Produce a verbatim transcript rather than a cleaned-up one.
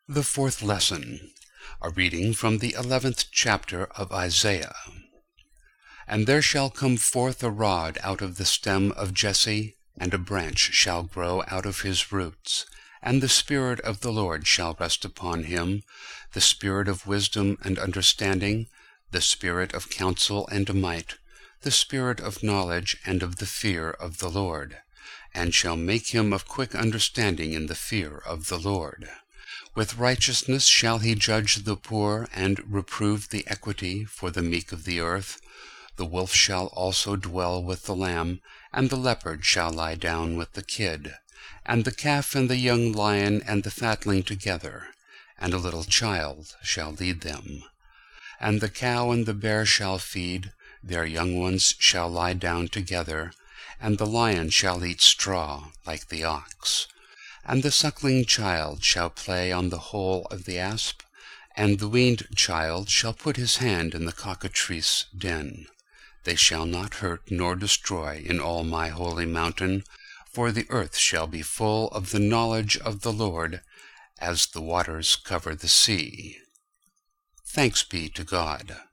The fourth lesson, a reading from the eleventh chapter of Isaiah. And there shall come forth a rod out of the stem of Jesse, and a branch shall grow out of his roots. And the Spirit of the Lord shall rest upon him, the Spirit of wisdom and understanding, the Spirit of counsel and might, the Spirit of knowledge and of the fear of the Lord, and shall make him of quick understanding in the fear of the Lord. With righteousness shall he judge the poor, and reprove the equity for the meek of the earth. The wolf shall also dwell with the lamb, and the leopard shall lie down with the kid, and the calf and the young lion and the fatling together, and a little child shall lead them. And the cow and the bear shall feed, their young ones shall lie down together, and the lion shall eat straw like the ox. And the suckling child shall play on the hole of the asp, and the weaned child shall put his hand in the cockatrice den. They shall not hurt nor destroy in all my holy mountain, for the earth shall be full of the knowledge of the Lord, as the waters cover the sea. Thanks be to God.